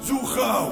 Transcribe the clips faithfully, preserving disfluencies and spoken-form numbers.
زوو خاو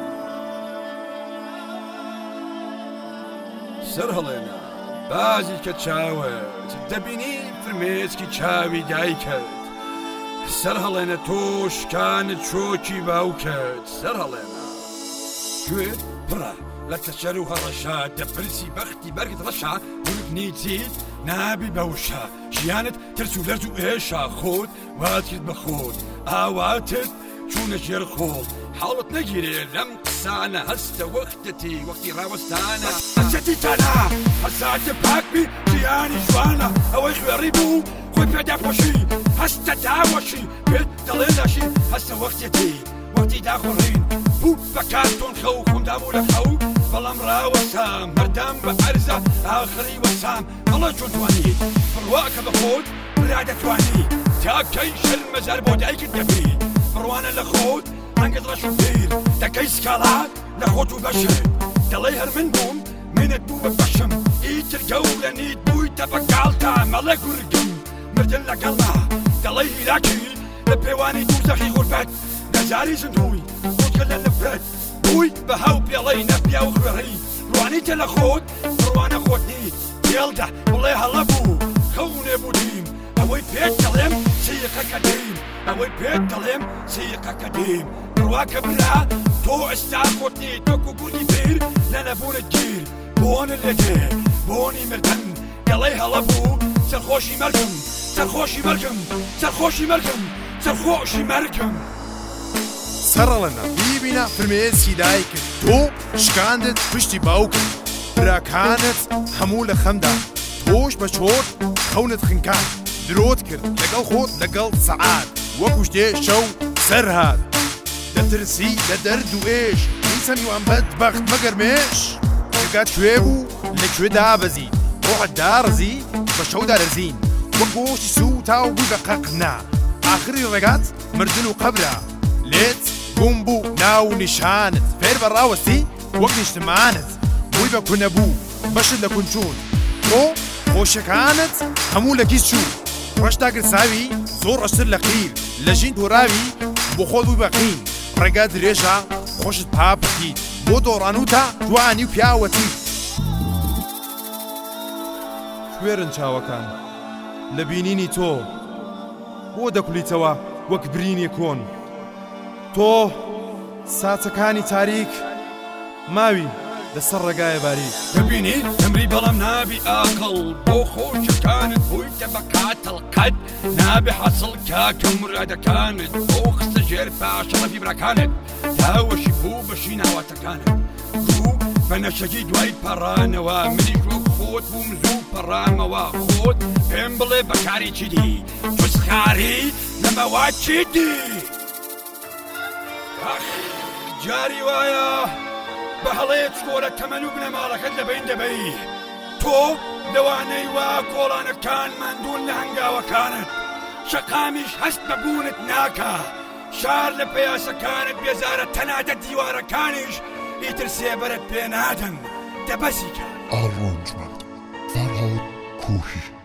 سەر هەڵێنە بازی کە چاوت دەبینی فرمێسکی چاوی دایکت سەر هەڵێنە تۆشکانت چۆکی باوکت سەر هەڵێنە گوێت پڕە لە تەچەر و هەڕەشا دەپرسی بەختی بەرگت ڕەشا ورد نیچیت نابی بەوشە ژیانت ترس و لەرز و ئێشا خۆت وات کرد بە خۆت ئاواتت چوونە ژێر خۆڵ حاڵت نەگیرێ لەم قسانە هەستە وەختەتی وەختی ڕاوەستانە هەسەتی تەنها هەساتە پاکبی ژیانی جوانە ئەوەی خوێڕی بوو خۆی پێدا خۆشی هەستە داوەشی پێت دەڵێ لەشی هەستە وەختێتی وەختی داخۆڕین بوو بەکاتۆن خەو خۆمدابوو لە خەو بەڵام ڕاوەسام مەردام بە عەرزە ئاخری وەسام هەڵە چۆن توانیت بڕواکە بە خۆت برا دەتوانی تاکەی شەرمەزار بۆ دایکت دەبی بڕوانە لە خۆت ئەنگت ڕەش و پیر دەکەی سکاڵات لە خۆت و بەشت دەڵێ هەر من بووم منت بوو بە بەشم ئیتر گەورە نیت بوویتە بەگاڵتا مەڵە گورگم مردن لەگەڵا دەڵێ هیلاکی لە پێوانی دووزەخی غوربەت نەزاری زندووی خۆتکە لە نفرەت بووی بە هاو پێڵەی نەپیا و خوێڕی ڕوانیتە لە خۆت بڕوانە خۆت نیت پێڵدا بڵێ هەڵە بوو خەونێ بوودیم ئەوەی پێت دەڵێم سیقەکە دەیم ئەوەی پێت دەڵێم سیقەکە دەیم بڕواکە برا تۆ ئێستا خۆت نیت وەکو گوردی پیر لە نەبوونت گیر بۆنت لێدێ بۆنی مردن دەڵێ هەڵە بوو سەرخۆشی مەرگم سەرخۆشی مەرگم سەرخۆشی مەرگم سەرخۆشی مەرگم سەرڕەنە بیبینە فرمێسکی دایکت تۆ شکاندت پشتی باوکت براکانت هەموو لە خەمدا تۆش بە چۆر خەونت خنکان درۆت کرد لەگەڵ خۆت لەگەڵ سەعات وەکو شتێ شەو سەر هات دەترسی لە دەرد و ئێش ئینسانیوان بەدبەخت مەگەرمێش جگات کوێ بوو لەکوێ دابەزی ڕۆحت داڕزی بە شەو دارەزین وەک گۆشتی سووتا و بووی بە قەقنا ئاخری ڕێگات مردن و قەبرە لێت گوم بوو ناو نیشانت فێر بە ڕاوەستی وەک نیشتمانت بووی بە کونەبوو بەشت لە کونچوون تۆ خۆشەکانت هەموو لە گیز چوو ڕەشتا گرساوی زۆر ڕەشتر لە قیر لە ژین تۆراوی بۆ خۆت بووی بە قین ڕێگا درێژە خۆشت پاپەکیت بۆ دۆڕانوتە جوانی و پیاوەتی کوێرن چاوەکان لە بینینی تۆ بۆ دەکولیتەوە وەک برینی کۆن تۆ ساچەکانی تاریک ماوی لەسەر ڕێگایە باریک دەبینی دەمری بەڵام نابی ئاقڵ بۆ خۆشەکانت بوویتە بە کاتەڵقەت نابێ حەسڵ کاکە مرادەکانت بۆ خستە ژێر پاشەڵەفی براکانت تاوەشی بوو بەشی ناواتەکانت بوو بە نەشەکی دوای پەڕانەوە منیش وەک خۆت بووم زوو پەڕامەوە خۆت پێم بڵێ بەکاری چی دی جوزخاری لەمەوا چی دی جاری وایە بە هەڵەیە چۆرە تەمەن و بنەماڵەکەت لەبین دەبەی تۆ لەوانەی وا کۆڵانەکان ماندوون لە هەنگاوەکانت شەقامیش هەست بەبوونت ناکە شار لە پەیاسەکانت بێزارە تەناتە دیوارەکانیش ئیتر سێبەرت پێ نادەن دەبەزیکە ئاڕۆنجمان فەرهاد کوهی